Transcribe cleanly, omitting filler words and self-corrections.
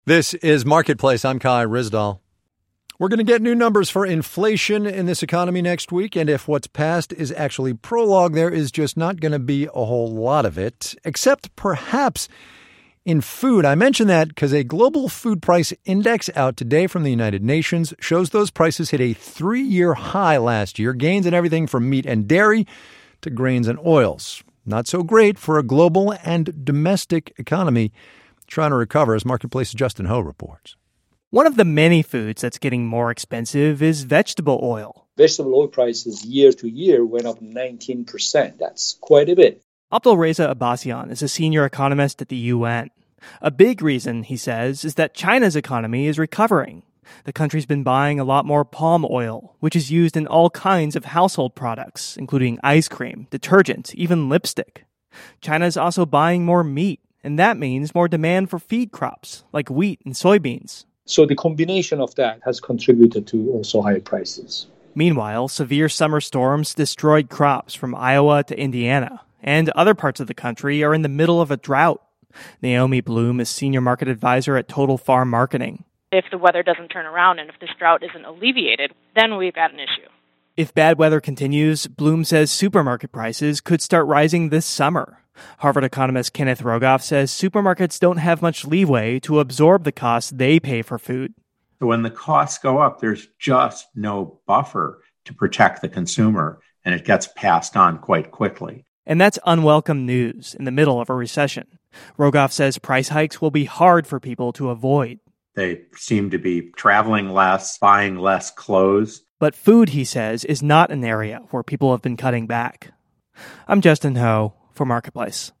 This is Marketplace. I'm Kai Ryssdal. We're going to get new numbers for inflation in this economy next week, and if what's passed is actually prologue, there is just not going to be a whole lot of it, except perhaps in food. I mention that because a global food price index out today from the United Nations shows those prices hit a 3-year high last year, gains in everything from meat and dairy to grains and oils. Not so great for a global and domestic economy trying to recover, as Marketplace's Justin Ho reports. One of the many foods that's getting more expensive is vegetable oil. Vegetable oil prices year to year went up 19%. That's quite a bit. Abdulreza Abbasian is a senior economist at the UN. A big reason, he says, is that China's economy is recovering. The country's been buying a lot more palm oil, which is used in all kinds of household products, including ice cream, detergent, even lipstick. China's also buying more meat, and that means more demand for feed crops, like wheat and soybeans. So the combination of that has contributed to also higher prices. Meanwhile, severe summer storms destroyed crops from Iowa to Indiana, and other parts of the country are in the middle of a drought. Naomi Bloom is senior market advisor at Total Farm Marketing. If the weather doesn't turn around and if this drought isn't alleviated, then we've got an issue. If bad weather continues, Bloom says supermarket prices could start rising this summer. Harvard economist Kenneth Rogoff says supermarkets don't have much leeway to absorb the costs they pay for food. When the costs go up, there's just no buffer to protect the consumer, and it gets passed on quite quickly. And that's unwelcome news in the middle of a recession. Rogoff says price hikes will be hard for people to avoid. They seem to be traveling less, buying less clothes. But food, he says, is not an area where people have been cutting back. I'm Justin Ho for Marketplace.